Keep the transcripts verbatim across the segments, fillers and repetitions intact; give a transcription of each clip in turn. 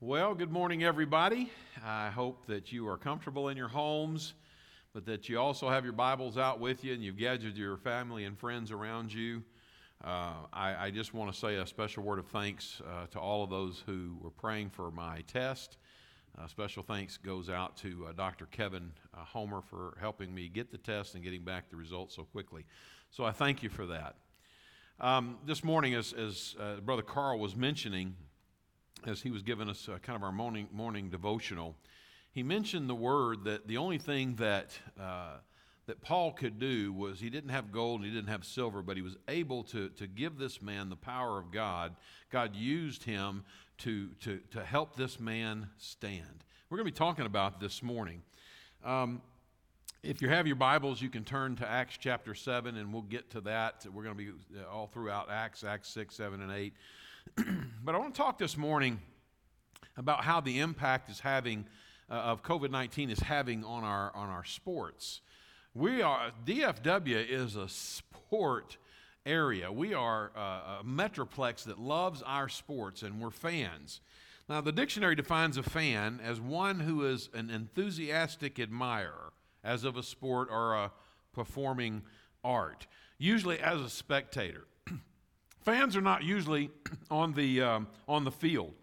Well, good morning, everybody. I hope that you are comfortable in your homes, but that you also have your Bibles out with you and you've gathered your family and friends around you. Uh, I, I just want to say a special word of thanks uh, to all of those who were praying for my test. Uh, special thanks goes out to uh, Doctor Kevin uh, Homer for helping me get the test and getting back the results so quickly. So I thank you for that. Um, this morning, as, as uh, Brother Carl was mentioning, as he was giving us uh, kind of our morning morning devotional, he mentioned the word that the only thing that uh, that Paul could do was he didn't have gold and he didn't have silver, but he was able to to give this man the power of God. God used him to to to help this man stand. We're going to be talking about this morning. Um, if you have your Bibles, you can turn to Acts chapter seven, and we'll get to that. We're going to be all throughout Acts, Acts six, seven, and eight. But I want to talk this morning about how the impact is having uh, of covid nineteen is having on our on our sports. We are D F W is a sport area. We are uh, a metroplex that loves our sports, and we're fans. Now, the dictionary defines a fan as one who is an enthusiastic admirer, as of a sport or a performing art, usually as a spectator. Fans are not usually on the um, on the field.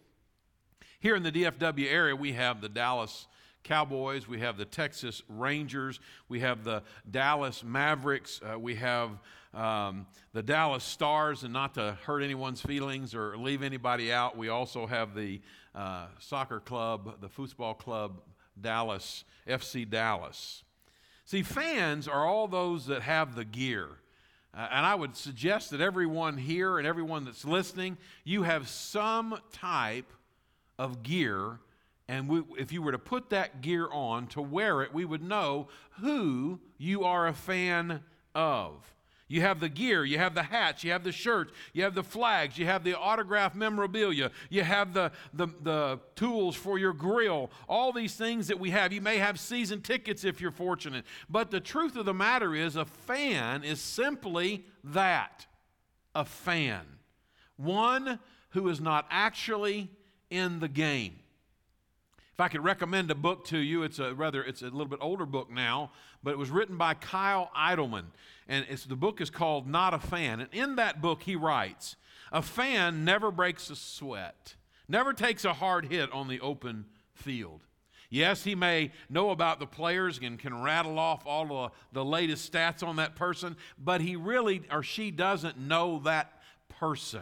Here in the D F W area, we have the Dallas Cowboys, we have the Texas Rangers, we have the Dallas Mavericks, uh, we have um, the Dallas Stars, and not to hurt anyone's feelings or leave anybody out, we also have the uh, soccer club, the football club, Dallas, F C Dallas. See, fans are all those that have the gear. Uh, and I would suggest that everyone here and everyone that's listening, you have some type of gear, and we, if you were to put that gear on to wear it, we would know who you are a fan of. You have the gear, you have the hats, you have the shirts, you have the flags, you have the autographed memorabilia, you have the, the, the tools for your grill, all these things that we have. You may have season tickets if you're fortunate. But the truth of the matter is, a fan is simply that, a fan. One who is not actually in the game. If I could recommend a book to you, it's a rather it's a little bit older book now, but it was written by Kyle Idleman, and it's the book is called Not a Fan. And in that book, he writes, "A fan never breaks a sweat, never takes a hard hit on the open field. Yes, he may know about the players and can rattle off all the, the latest stats on that person, but he really or she doesn't know that person.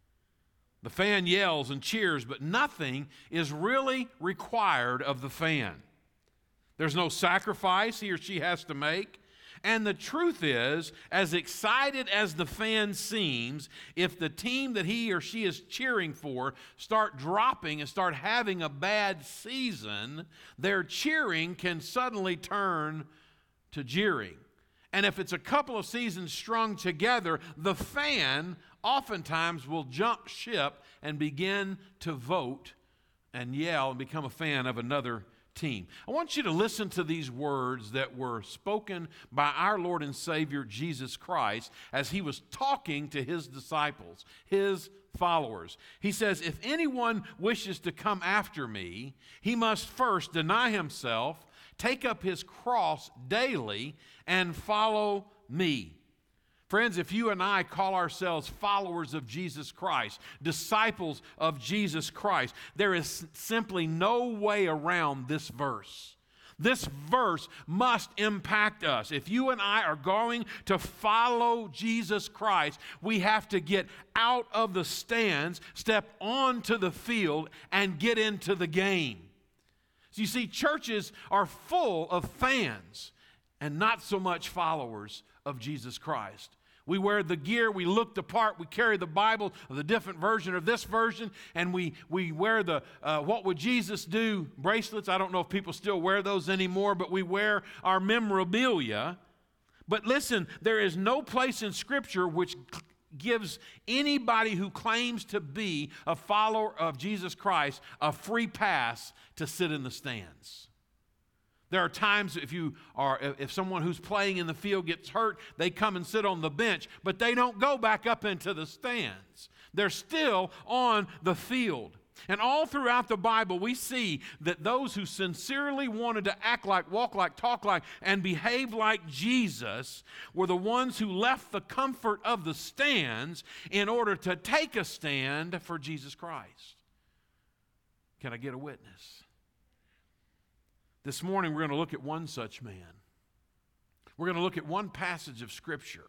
The fan yells and cheers, but nothing is really required of the fan. There's no sacrifice he or she has to make. And the truth is, as excited as the fan seems, if the team that he or she is cheering for start dropping and start having a bad season, their cheering can suddenly turn to jeering. And if it's a couple of seasons strung together, the fan oftentimes will jump ship and begin to vote and yell and become a fan of another team. I want you to listen to these words that were spoken by our Lord and Savior Jesus Christ as he was talking to his disciples, his followers. He says, "If anyone wishes to come after me, he must first deny himself, take up his cross daily, and follow me." Friends, if you and I call ourselves followers of Jesus Christ, disciples of Jesus Christ, there is simply no way around this verse. This verse must impact us. If you and I are going to follow Jesus Christ, we have to get out of the stands, step onto the field, and get into the game. So you see, churches are full of fans and not so much followers of Jesus Christ. We wear the gear, we look the part, we carry the Bible, the different version of this version, and we, we wear the uh, What Would Jesus Do bracelets. I don't know if people still wear those anymore, but we wear our memorabilia. But listen, there is no place in Scripture which gives anybody who claims to be a follower of Jesus Christ a free pass to sit in the stands. There are times if you are, if someone who's playing in the field gets hurt, they come and sit on the bench, but they don't go back up into the stands. They're still on the field. And all throughout the Bible, we see that those who sincerely wanted to act like, walk like, talk like, and behave like Jesus were the ones who left the comfort of the stands in order to take a stand for Jesus Christ. Can I get a witness? This morning, we're going to look at one such man. We're going to look at one passage of Scripture.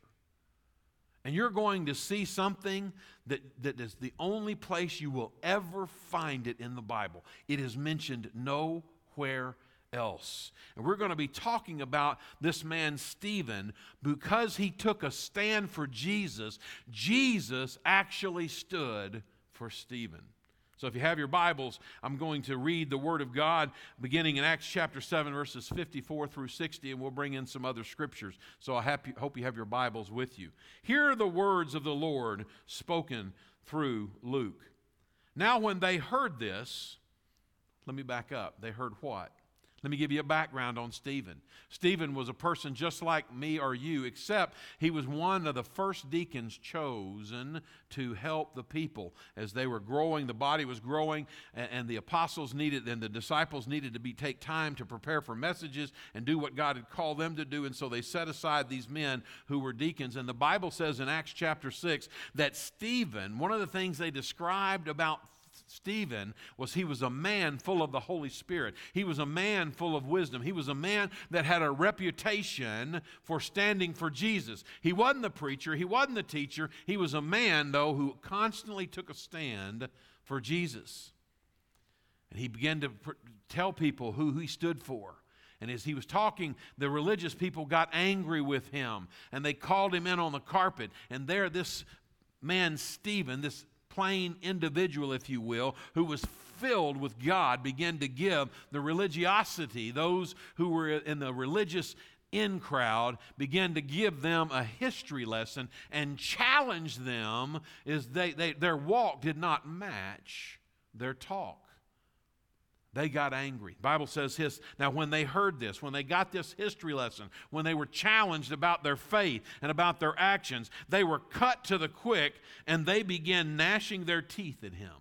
And you're going to see something that, that is the only place you will ever find it in the Bible. It is mentioned nowhere else. And we're going to be talking about this man Stephen. Because he took a stand for Jesus, Jesus actually stood for Stephen. So if you have your Bibles, I'm going to read the Word of God beginning in Acts chapter seven, verses fifty-four through sixty, and we'll bring in some other scriptures. So I hope you have your Bibles with you. Here are the words of the Lord spoken through Luke. Now when they heard this, let me back up. They heard what? Let me give you a background on Stephen. Stephen was a person just like me or you, except he was one of the first deacons chosen to help the people. As they were growing, the body was growing, and, and the apostles needed, and the disciples needed to be take time to prepare for messages and do what God had called them to do, and so they set aside these men who were deacons. And the Bible says in Acts chapter six that Stephen, one of the things they described about Stephen was he was a man full of the Holy Spirit. He was a man full of wisdom. He was a man that had a reputation for standing for Jesus. He wasn't the preacher. He wasn't the teacher. He was a man, though, who constantly took a stand for Jesus. And he began to pr- tell people who he stood for. And as he was talking, the religious people got angry with him, and they called him in on the carpet. And there this man, Stephen, this plain individual, if you will, who was filled with God, began to give the religiosity, those who were in the religious in crowd, began to give them a history lesson and challenge them as they, they their walk did not match their talk. They got angry. The Bible says his, now when they heard this, when they got this history lesson, when they were challenged about their faith and about their actions, they were cut to the quick and they began gnashing their teeth at him.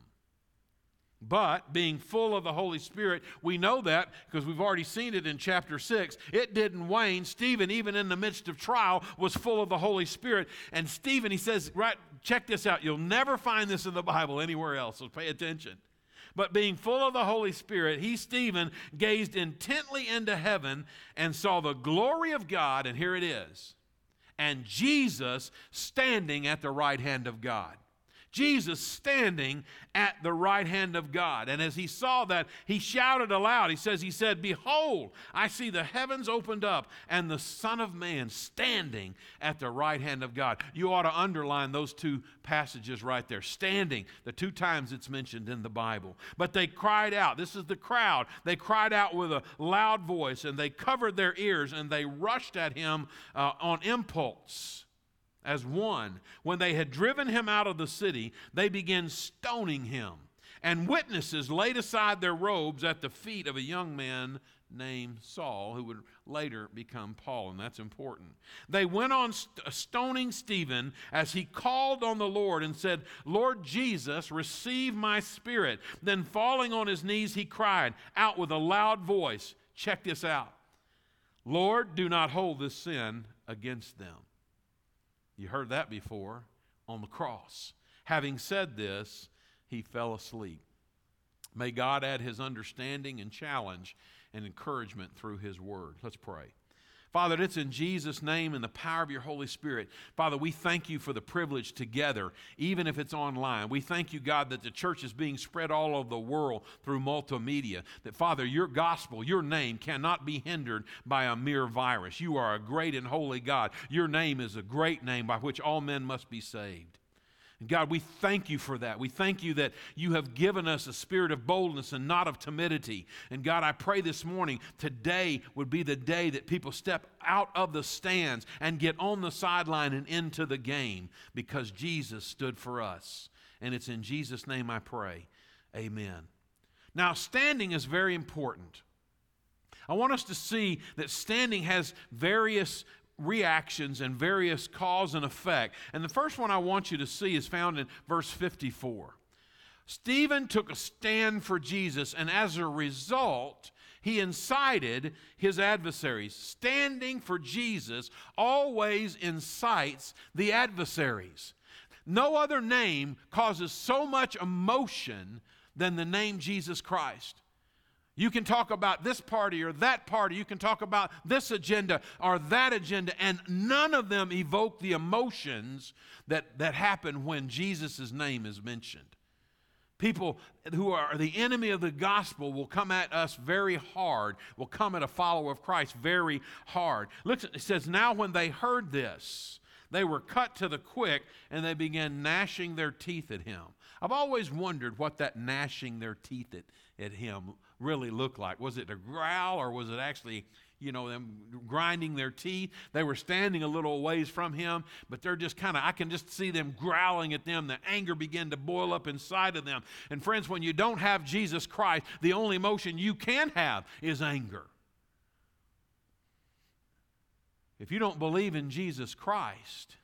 But being full of the Holy Spirit, we know that because we've already seen it in chapter six. It didn't wane. Stephen, even in the midst of trial, was full of the Holy Spirit. And Stephen, he says, right, check this out. You'll never find this in the Bible anywhere else, so pay attention. But being full of the Holy Spirit, he, Stephen, gazed intently into heaven and saw the glory of God, and here it is, and Jesus standing at the right hand of God. Jesus standing at the right hand of God. And as he saw that, he shouted aloud. He says, he said, "Behold, I see the heavens opened up and the Son of Man standing at the right hand of God." You ought to underline those two passages right there. Standing, the two times it's mentioned in the Bible. But they cried out. This is the crowd. They cried out with a loud voice, and they covered their ears, and they rushed at him uh, on impulse. As one, when they had driven him out of the city, they began stoning him. And witnesses laid aside their robes at the feet of a young man named Saul, who would later become Paul, and that's important. They went on st- stoning Stephen as he called on the Lord and said, "Lord Jesus, receive my spirit." Then falling on his knees, he cried out with a loud voice. Check this out. "Lord, do not hold this sin against them." You heard that before on the cross. Having said this, he fell asleep. May God add his understanding and challenge and encouragement through his word. Let's pray. Father, it's in Jesus' name and the power of your Holy Spirit. Father, we thank you for the privilege together, even if it's online. We thank you, God, that the church is being spread all over the world through multimedia. That, Father, your gospel, your name cannot be hindered by a mere virus. You are a great and holy God. Your name is a great name by which all men must be saved. And God, we thank you for that. We thank you that you have given us a spirit of boldness and not of timidity. And God, I pray this morning, today would be the day that people step out of the stands and get on the sideline and into the game because Jesus stood for us. And it's in Jesus' name I pray. Amen. Now, standing is very important. I want us to see that standing has various reactions and various cause and effect. And the first one I want you to see is found in verse fifty-four. Stephen took a stand for Jesus, and as a result, he incited his adversaries. Standing for Jesus always incites the adversaries. No other name causes so much emotion than the name Jesus Christ. You can talk about this party or that party. You can talk about this agenda or that agenda, and none of them evoke the emotions that, that happen when Jesus' name is mentioned. People who are the enemy of the gospel will come at us very hard, will come at a follower of Christ very hard. Look, it says, now when they heard this, they were cut to the quick, and they began gnashing their teeth at him. I've always wondered what that gnashing their teeth at, at him really looked like. Was it a growl, or was it actually, you know, them grinding their teeth? They were standing a little ways from him, but they're just kind of, I can just see them growling at them. The anger began to boil up inside of them. And friends, when you don't have Jesus Christ, the only emotion you can have is anger. If you don't believe in Jesus Christ,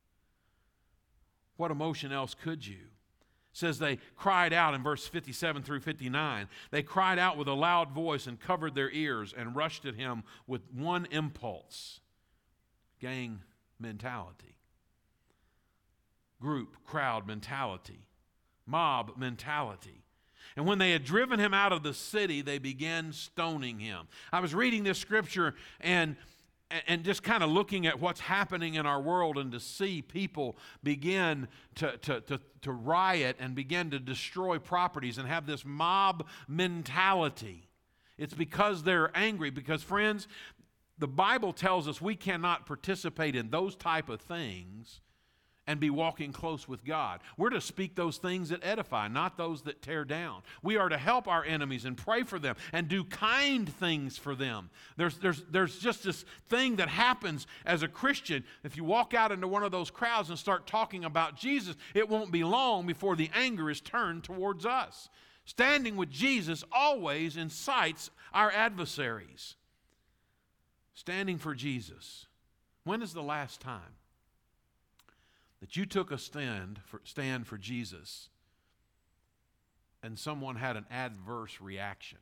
what emotion else could you? It says they cried out in verse fifty-seven through fifty-nine. They cried out with a loud voice and covered their ears and rushed at him with one impulse. Gang mentality. Group, crowd mentality. Mob mentality. And when they had driven him out of the city, they began stoning him. I was reading this scripture and And just kind of looking at what's happening in our world, and to see people begin to, to, to, to riot and begin to destroy properties and have this mob mentality. It's because they're angry. Because, friends, the Bible tells us we cannot participate in those type of things and be walking close with God. We're to speak those things that edify, not those that tear down. We are to help our enemies and pray for them and do kind things for them. There's, there's, there's just this thing that happens as a Christian. If you walk out into one of those crowds and start talking about Jesus, it won't be long before the anger is turned towards us. Standing with Jesus always incites our adversaries. Standing for Jesus. When is the last time that you took a stand for, stand for Jesus and someone had an adverse reaction?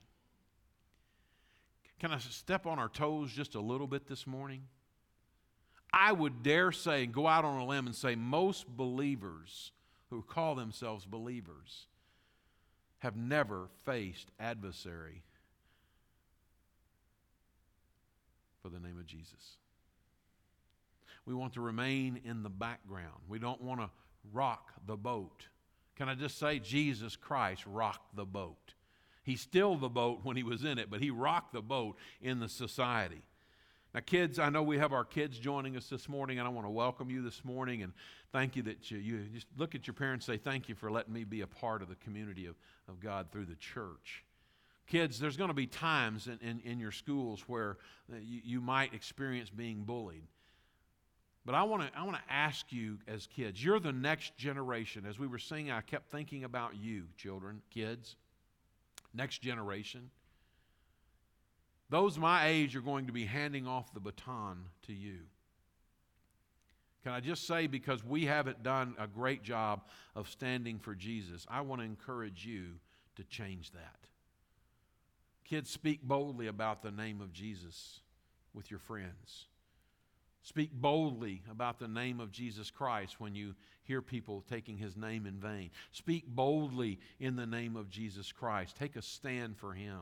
Can I step on our toes just a little bit this morning? I would dare say, and go out on a limb and say, most believers who call themselves believers have never faced adversary for the name of Jesus. We want to remain in the background. We don't want to rock the boat. Can I just say, Jesus Christ rocked the boat. He stilled the boat when he was in it, but he rocked the boat in the society. Now, kids, I know we have our kids joining us this morning, and I want to welcome you this morning and thank you that you, you just look at your parents and say, thank you for letting me be a part of the community of, of God through the church. Kids, there's going to be times in, in, in your schools where you, you might experience being bullied. But I want to I want to ask you as kids, you're the next generation. As we were singing, I kept thinking about you, children, kids, next generation. Those my age are going to be handing off the baton to you. Can I just say, because we haven't done a great job of standing for Jesus, I want to encourage you to change that. Kids, speak boldly about the name of Jesus with your friends. Speak boldly about the name of Jesus Christ when you hear people taking his name in vain. Speak boldly in the name of Jesus Christ. Take a stand for him.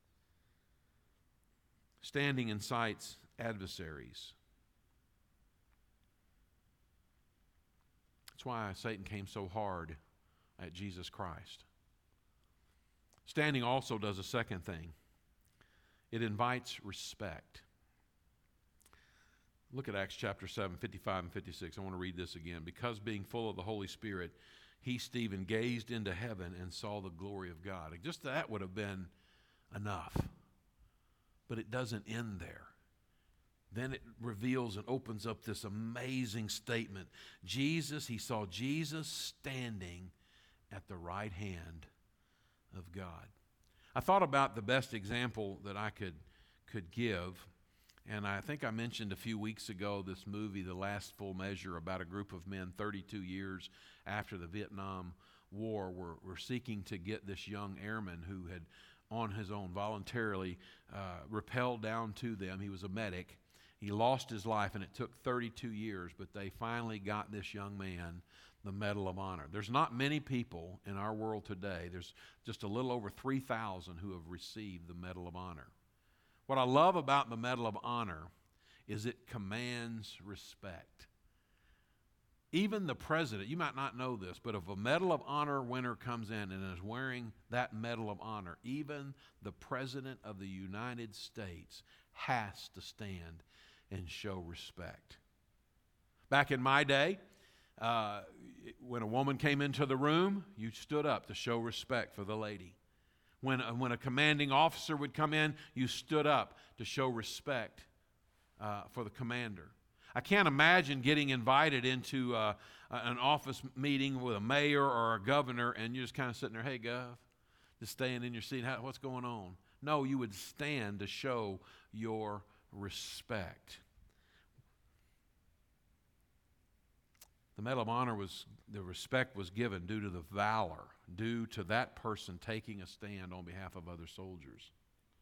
Standing incites adversaries. That's why Satan came so hard at Jesus Christ. Standing also does a second thing. It invites respect. Look at Acts chapter seven, fifty-five and fifty-six. I want to read this again. Because being full of the Holy Spirit, he, Stephen, gazed into heaven and saw the glory of God. Just that would have been enough. But it doesn't end there. Then it reveals and opens up this amazing statement. Jesus, he saw Jesus standing at the right hand of God. I thought about the best example that I could, could give. And I think I mentioned a few weeks ago this movie, The Last Full Measure, about a group of men thirty-two years after the Vietnam war were, were seeking to get this young airman who had on his own voluntarily uh, rappelled down to them. He was a medic. He lost his life, and it took thirty-two years, but they finally got this young man the Medal of Honor. There's not many people in our world today. There's just a little over three thousand who have received the Medal of Honor. What I love about the Medal of Honor is it commands respect. Even the president, you might not know this, but if a Medal of Honor winner comes in and is wearing that Medal of Honor, even the President of the United States has to stand and show respect. Back in my day, uh, when a woman came into the room, you stood up to show respect for the lady. When, uh, when a commanding officer would come in, you stood up to show respect uh, for the commander. I can't imagine getting invited into uh, an office meeting with a mayor or a governor and you're just kind of sitting there, hey, Gov, just staying in your seat. How, what's going on? No, you would stand to show your respect. The Medal of Honor was, the respect was given due to the valor, due to that person taking a stand on behalf of other soldiers.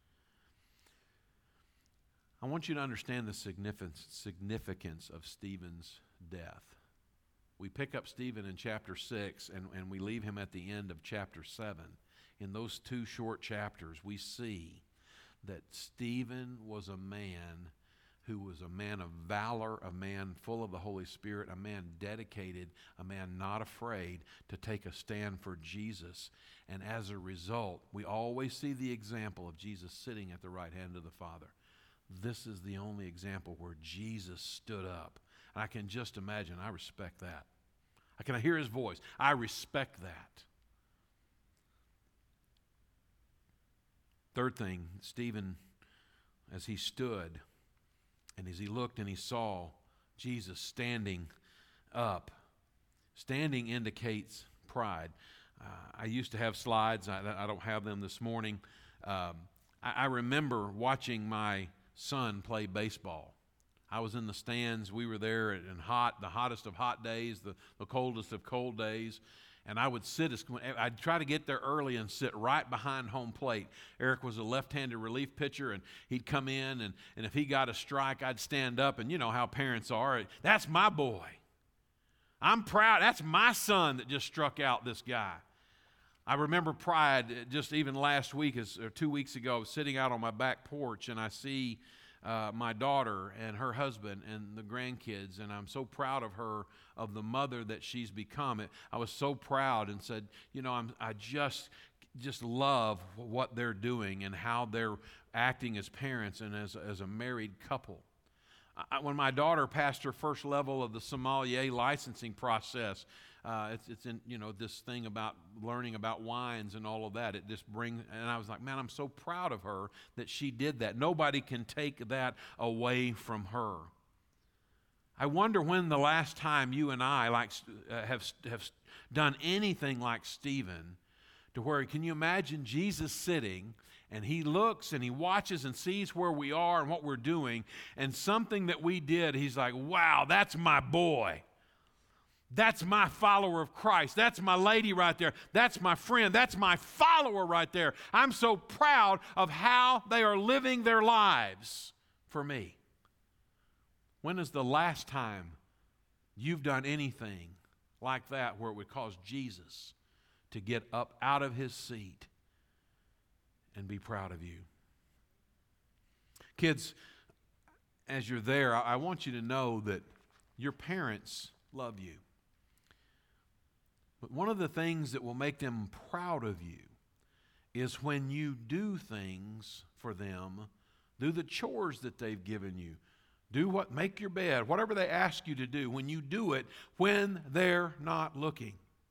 I want you to understand the significance of Stephen's death. We pick up Stephen in chapter six, and, and we leave him at the end of chapter seven. In those two short chapters, we see that Stephen was a man who was a man of valor, a man full of the Holy Spirit, a man dedicated, a man not afraid to take a stand for Jesus. And as a result, we always see the example of Jesus sitting at the right hand of the Father. This is the only example where Jesus stood up. And I can just imagine, I respect that. I can hear his voice. I respect that. Third thing, Stephen, as he stood, and as he looked and he saw Jesus standing up. Standing indicates pride. Uh, I used to have slides. I, I don't have them this morning. Um, I, I remember watching my son play baseball. I was in the stands. We were there in hot, the hottest of hot days, the, the coldest of cold days. And I would sit, as, I'd try to get there early and sit right behind home plate. Eric was a left-handed relief pitcher, and he'd come in, and, and if he got a strike, I'd stand up, and you know how parents are. That's my boy. I'm proud. That's my son that just struck out this guy. I remember pride just even last week, or two weeks ago, I was sitting out on my back porch, and I see uh, my daughter and her husband and the grandkids, and I'm so proud of her, of the mother that she's become. It, I was so proud and said, you know, I'm, I just, just love what they're doing and how they're acting as parents and as, as a married couple. I, when my daughter passed her first level of the sommelier licensing process, Uh, it's, it's in, you know, this thing about learning about wines and all of that. It just brings, and I was like, man, I'm so proud of her that she did that. Nobody can take that away from her. I wonder when the last time you and I like uh, have have done anything like Stephen, to where, can you imagine Jesus sitting and he looks and he watches and sees where we are and what we're doing, and something that we did, he's like, wow, that's my boy. That's my follower of Christ. That's my lady right there. That's my friend. That's my follower right there. I'm so proud of how they are living their lives for me. When is the last time you've done anything like that where it would cause Jesus to get up out of his seat and be proud of you? Kids, as you're there, I want you to know that your parents love you. But one of the things that will make them proud of you is when you do things for them, do the chores that they've given you, do what, make your bed, whatever they ask you to do, when you do it when they're not looking.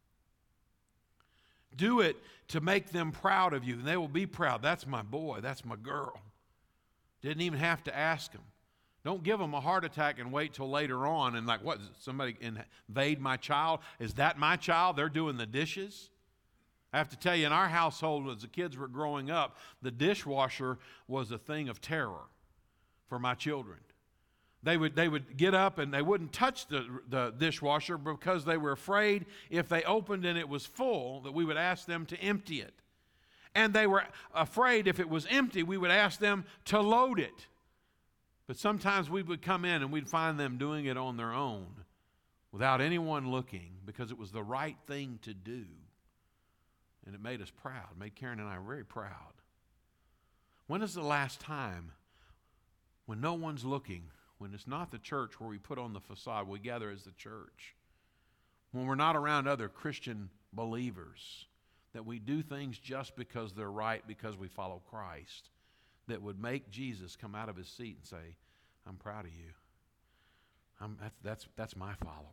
Do it to make them proud of you, and they will be proud. That's my boy, that's my girl. Didn't even have to ask them. Don't give them a heart attack and wait till later on and like, what, somebody invade my child? Is that my child? They're doing the dishes? I have to tell you, in our household, as the kids were growing up, the dishwasher was a thing of terror for my children. They would, they would get up and they wouldn't touch the, the dishwasher because they were afraid if they opened and it was full that we would ask them to empty it. And they were afraid if it was empty, we would ask them to load it. But sometimes we would come in and we'd find them doing it on their own without anyone looking because it was the right thing to do. And it made us proud. It made Karen and I very proud. When is the last time when no one's looking, when it's not the church where we put on the facade, we gather as the church, when we're not around other Christian believers, that we do things just because they're right, because we follow Christ, that would make Jesus come out of his seat and say, I'm proud of you. I'm, that's, that's, that's my follower.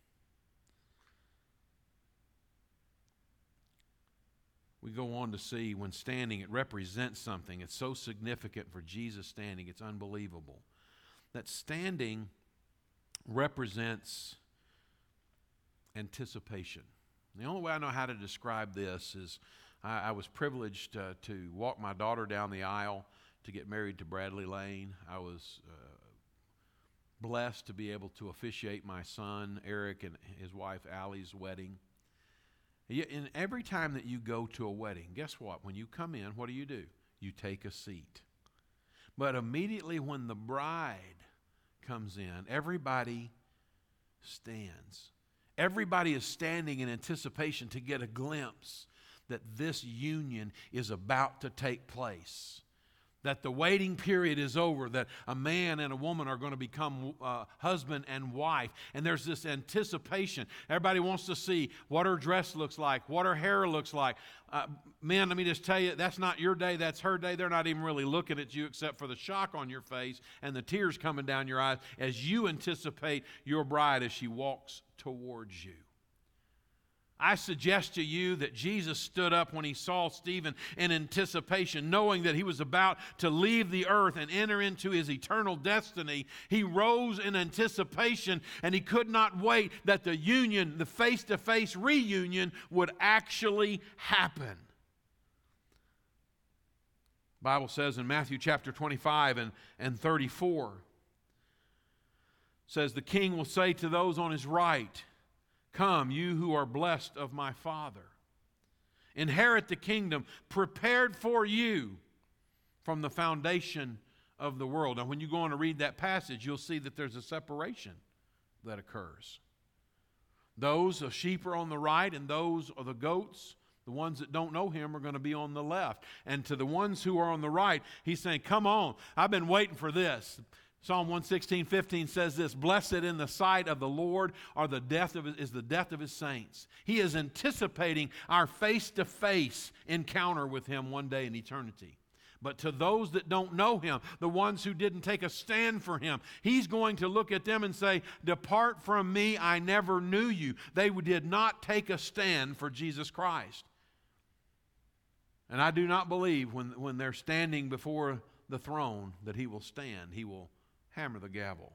We go on to see when standing, it represents something. It's so significant for Jesus standing. It's unbelievable. That standing represents anticipation. The only way I know how to describe this is I, I was privileged uh, to walk my daughter down the aisle to get married to Bradley Lane. I was uh, blessed to be able to officiate my son, Eric, and his wife, Allie's wedding. And every time that you go to a wedding, guess what? When you come in, what do you do? You take a seat. But immediately when the bride comes in, everybody stands. Everybody is standing in anticipation to get a glimpse that this union is about to take place. That the waiting period is over, that a man and a woman are going to become uh, husband and wife. And there's this anticipation. Everybody wants to see what her dress looks like, what her hair looks like. Uh, men, let me just tell you, that's not your day, that's her day. They're not even really looking at you except for the shock on your face and the tears coming down your eyes as you anticipate your bride as she walks towards you. I suggest to you that Jesus stood up when he saw Stephen in anticipation, knowing that he was about to leave the earth and enter into his eternal destiny. He rose in anticipation, and he could not wait that the union, the face-to-face reunion, would actually happen. The Bible says in Matthew chapter twenty-five and, and thirty-four, says, the king will say to those on his right, come, you who are blessed of my Father. Inherit the kingdom prepared for you from the foundation of the world. Now, when you go on to read that passage, you'll see that there's a separation that occurs. Those, the sheep are on the right, and those are the goats. The ones that don't know him are going to be on the left. And to the ones who are on the right, he's saying, come on, I've been waiting for this. Psalm one sixteen, fifteen says this, blessed in the sight of the Lord are the death of his, is the death of his saints. He is anticipating our face-to-face encounter with him one day in eternity. But to those that don't know him, the ones who didn't take a stand for him, he's going to look at them and say, depart from me, I never knew you. They did not take a stand for Jesus Christ. And I do not believe when, when they're standing before the throne that he will stand. He will hammer the gavel.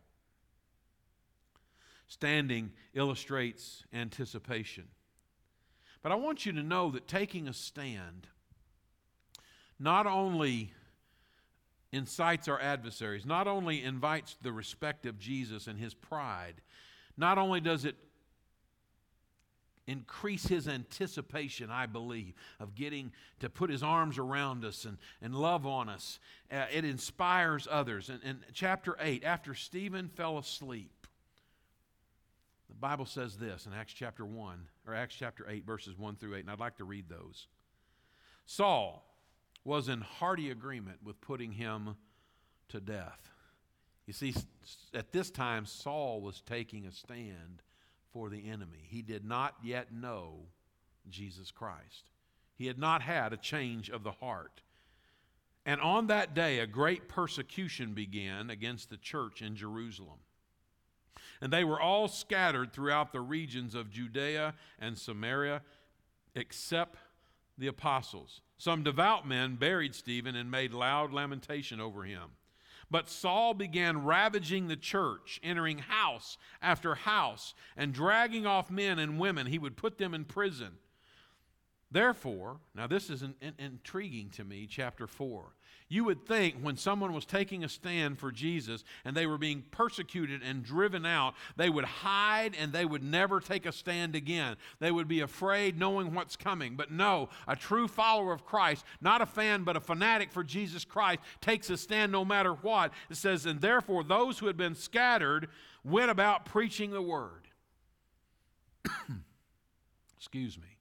Standing illustrates anticipation. But I want you to know that taking a stand not only incites our adversaries, not only invites the respect of Jesus and his pride, not only does it increase his anticipation, I believe, of getting to put his arms around us and, and love on us. Uh, it inspires others. And in chapter eight, after Stephen fell asleep, the Bible says this in Acts chapter one, or Acts chapter eight, verses one through eight, and I'd like to read those. Saul was in hearty agreement with putting him to death. You see, at this time, Saul was taking a stand for the enemy. He did not yet know Jesus Christ. He had not had a change of the heart. And on that day, a great persecution began against the church in Jerusalem. And they were all scattered throughout the regions of Judea and Samaria, except the apostles. Some devout men buried Stephen and made loud lamentation over him. But Saul began ravaging the church, entering house after house, and dragging off men and women. He would put them in prison. Therefore, now this is an, an intriguing to me, chapter four. You would think when someone was taking a stand for Jesus and they were being persecuted and driven out, they would hide and they would never take a stand again. They would be afraid knowing what's coming. But no, a true follower of Christ, not a fan but a fanatic for Jesus Christ, takes a stand no matter what. It says, and therefore those who had been scattered went about preaching the word. Excuse me.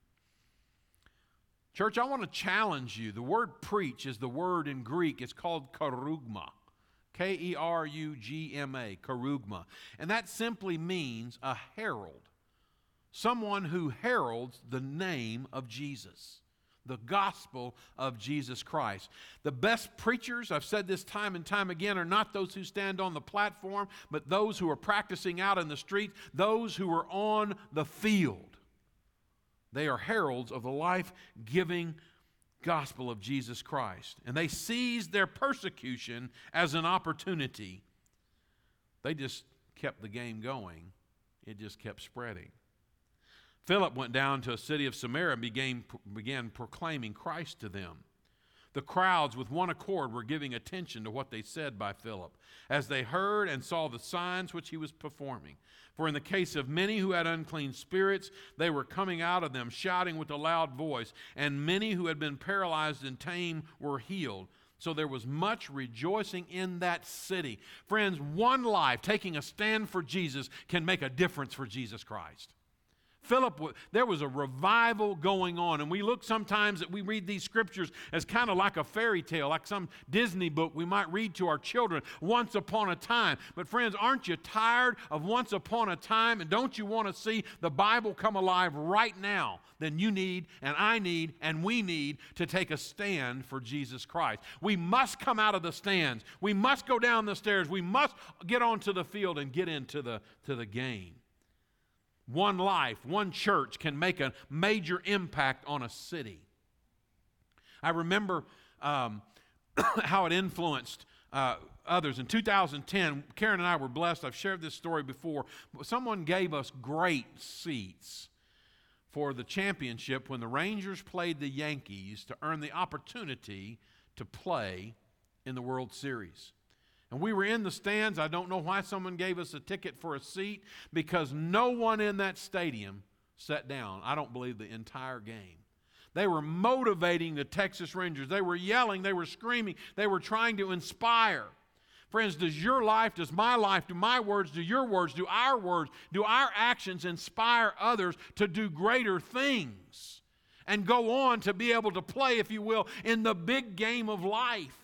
Church, I want to challenge you. The word preach is the word in Greek. It's called kerugma. K E R U G M A, kerugma. And that simply means a herald. Someone who heralds the name of Jesus. The gospel of Jesus Christ. The best preachers, I've said this time and time again, are not those who stand on the platform, but those who are practicing out in the streets, those who are on the field. They are heralds of the life-giving gospel of Jesus Christ. And they seized their persecution as an opportunity. They just kept the game going. It just kept spreading. Philip went down to a city of Samaria and began, began proclaiming Christ to them. The crowds with one accord were giving attention to what they said by Philip, as they heard and saw the signs which he was performing. For in the case of many who had unclean spirits, they were coming out of them, shouting with a loud voice, and many who had been paralyzed and tame were healed. So there was much rejoicing in that city. Friends, one life taking a stand for Jesus can make a difference for Jesus Christ. Philip, there was a revival going on, and we look sometimes that we read these scriptures as kind of like a fairy tale, like some Disney book we might read to our children, once upon a time. But friends, aren't you tired of once upon a time, and don't you want to see the Bible come alive right now? Then you need, and I need, and we need to take a stand for Jesus Christ. We must come out of the stands. We must go down the stairs. We must get onto the field and get into the, to the game. One life, one church can make a major impact on a city. I remember um, how it influenced uh, others. In two thousand ten, Karen and I were blessed. I've shared this story before. But someone gave us great seats for the championship when the Rangers played the Yankees to earn the opportunity to play in the World Series. And we were in the stands. I don't know why someone gave us a ticket for a seat, because no one in that stadium sat down, I don't believe, the entire game. They were motivating the Texas Rangers. They were yelling. They were screaming. They were trying to inspire. Friends, does your life, does my life, do my words, do your words, do our words, do our actions inspire others to do greater things and go on to be able to play, if you will, in the big game of life?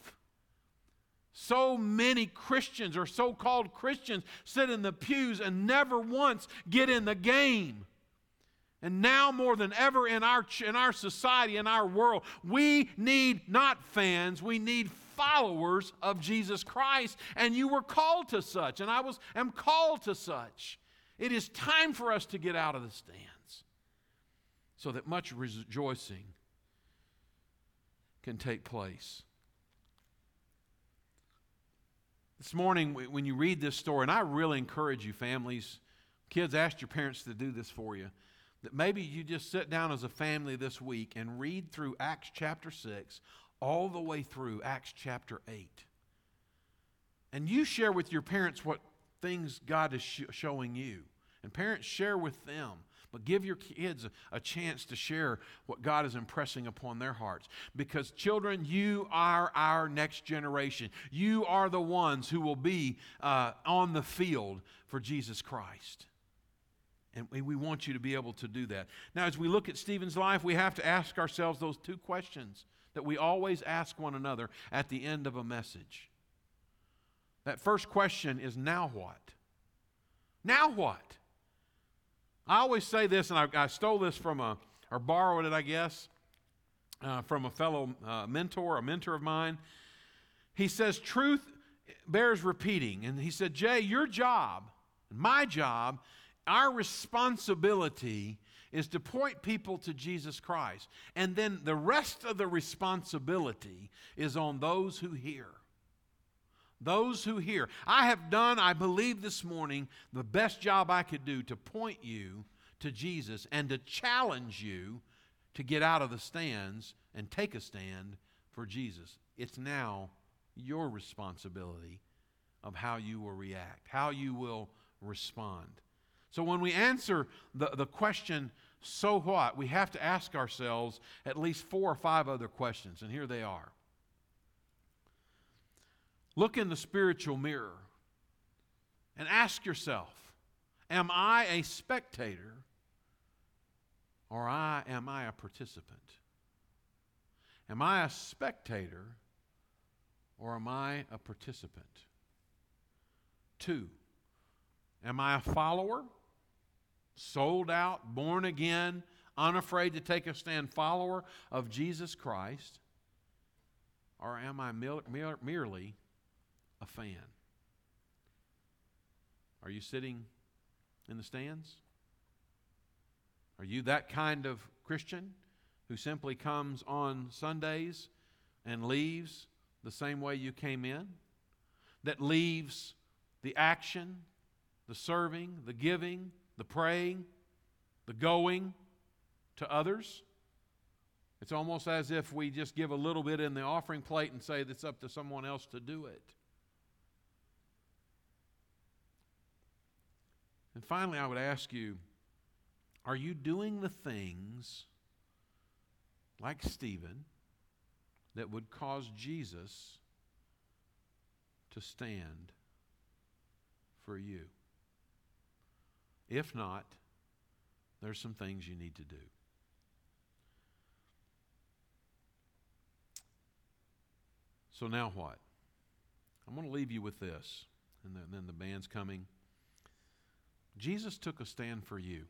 So many Christians or so-called Christians sit in the pews and never once get in the game. And now more than ever in our, in our society, in our world, we need not fans, we need followers of Jesus Christ. And you were called to such, and I was am called to such. It is time for us to get out of the stands so that much rejoicing can take place. This morning, when you read this story, and I really encourage you, families, kids, ask your parents to do this for you, that maybe you just sit down as a family this week and read through Acts chapter six all the way through Acts chapter eight. And you share with your parents what things God is sh- showing you. And parents, share with them. But give your kids a, a chance to share what God is impressing upon their hearts. Because children, you are our next generation. You are the ones who will be uh, on the field for Jesus Christ. And we, we want you to be able to do that. Now, as we look at Stephen's life, we have to ask ourselves those two questions that we always ask one another at the end of a message. That first question is, now what? Now what? I always say this, and I, I stole this from a, or borrowed it, I guess, uh, from a fellow uh, mentor, a mentor of mine. He says, truth bears repeating. And he said, Jay, your job, my job, our responsibility is to point people to Jesus Christ. And then the rest of the responsibility is on those who hear. Those who hear. I have done, I believe this morning, the best job I could do to point you to Jesus and to challenge you to get out of the stands and take a stand for Jesus. It's now your responsibility of how you will react, how you will respond. So when we answer the, the question, so what, we have to ask ourselves at least four or five other questions, and here they are. Look in the spiritual mirror and ask yourself, am I a spectator or I, am I a participant? Am I a spectator or am I a participant? Two, am I a follower, sold out, born again, unafraid to take a stand follower of Jesus Christ? Or am I mer- mer- merely a fan? Are you sitting in the stands? Are you that kind of Christian who simply comes on Sundays and leaves the same way you came in? That leaves the action, the serving, the giving, the praying, the going to others? It's almost as if we just give a little bit in the offering plate and say it's up to someone else to do it. And finally, I would ask you, are you doing the things like Stephen that would cause Jesus to stand for you? If not, there's some things you need to do. So now what? I'm going to leave you with this, and then, then the band's coming. Jesus took a stand for you.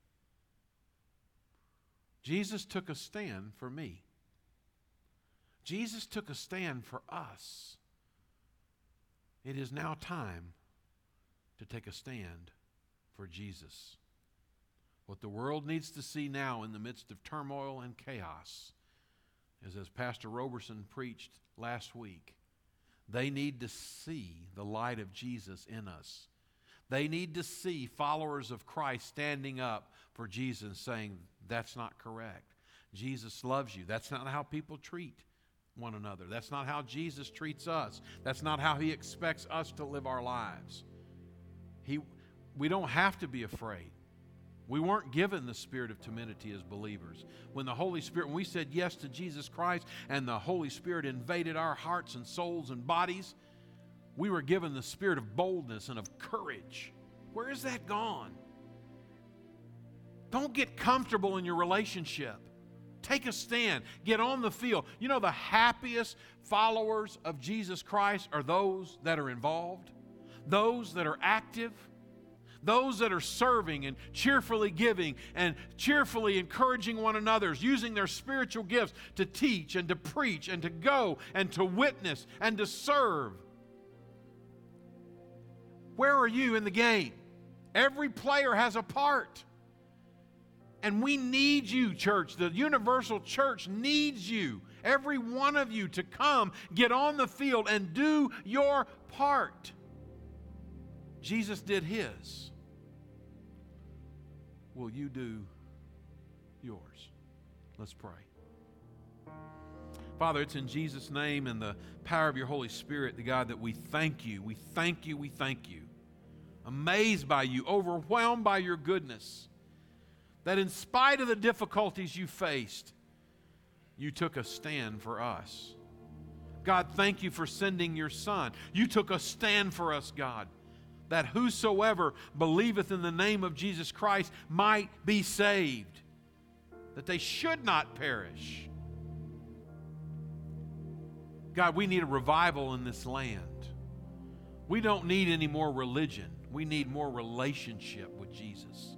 Jesus took a stand for me. Jesus took a stand for us. It is now time to take a stand for Jesus. What the world needs to see now in the midst of turmoil and chaos is, as Pastor Roberson preached last week, they need to see the light of Jesus in us. They need to see followers of Christ standing up for Jesus saying, that's not correct. Jesus loves you. That's not how people treat one another. That's not how Jesus treats us. That's not how He expects us to live our lives. He, we don't have to be afraid. We weren't given the spirit of timidity as believers. When the Holy Spirit, when we said yes to Jesus Christ and the Holy Spirit invaded our hearts and souls and bodies, we were given the spirit of boldness and of courage. Where is that gone? Don't get comfortable in your relationship. Take a stand. Get on the field. You know, the happiest followers of Jesus Christ are those that are involved, those that are active, those that are serving and cheerfully giving and cheerfully encouraging one another, using their spiritual gifts to teach and to preach and to go and to witness and to serve. Where are you in the game? Every player has a part. And we need you, church. The universal church needs you. Every one of you to come, get on the field, and do your part. Jesus did His. Will you do yours? Let's pray. Father, it's in Jesus' name and the power of your Holy Spirit, the God, that we thank you. We thank you. We thank you. Amazed by you, overwhelmed by your goodness, that in spite of the difficulties you faced, you took a stand for us. God, thank you for sending your Son. You took a stand for us, God, that whosoever believeth in the name of Jesus Christ might be saved, that they should not perish. God, we need a revival in this land. We don't need any more religion. We need more relationship with Jesus.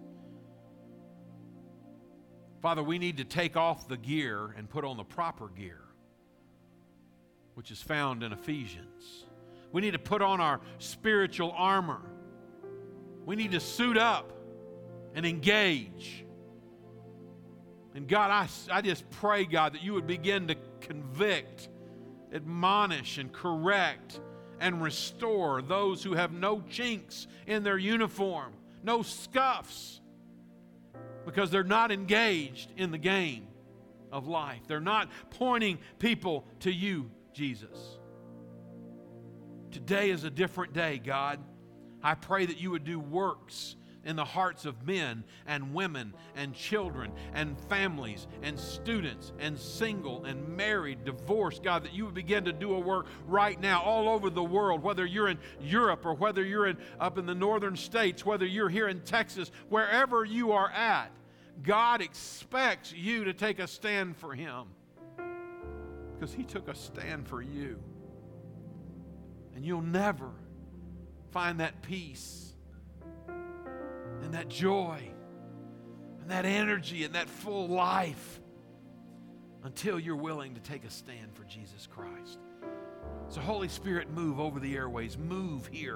Father, we need to take off the gear and put on the proper gear, which is found in Ephesians. We need to put on our spiritual armor. We need to suit up and engage. And God, I, I just pray, God, that you would begin to convict, admonish, and correct and restore those who have no chinks in their uniform, no scuffs, because they're not engaged in the game. of life. They're not pointing people to you, Jesus. Today is a different day, God. I pray that you would do works in the hearts of men and women and children and families and students and single and married, divorced. God, that you would begin to do a work right now all over the world, whether you're in Europe or whether you're in, up in the northern states, whether you're here in Texas, wherever you are at. God expects you to take a stand for Him because He took a stand for you. And you'll never find that peace and that joy and that energy and that full life until you're willing to take a stand for Jesus Christ. So Holy Spirit, move over the airways. Move here.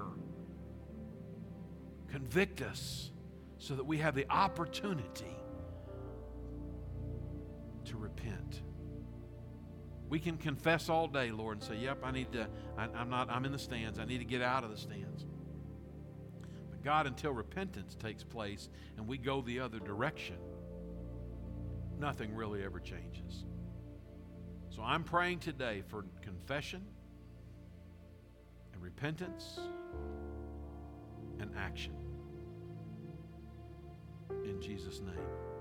Convict us so that we have the opportunity to repent. We can confess all day, Lord, and say, yep, I need to, I, I'm not, I'm in the stands. I need to get out of the stands. But God, until repentance takes place and we go the other direction, nothing really ever changes. So I'm praying today for confession and repentance and action. In Jesus' name.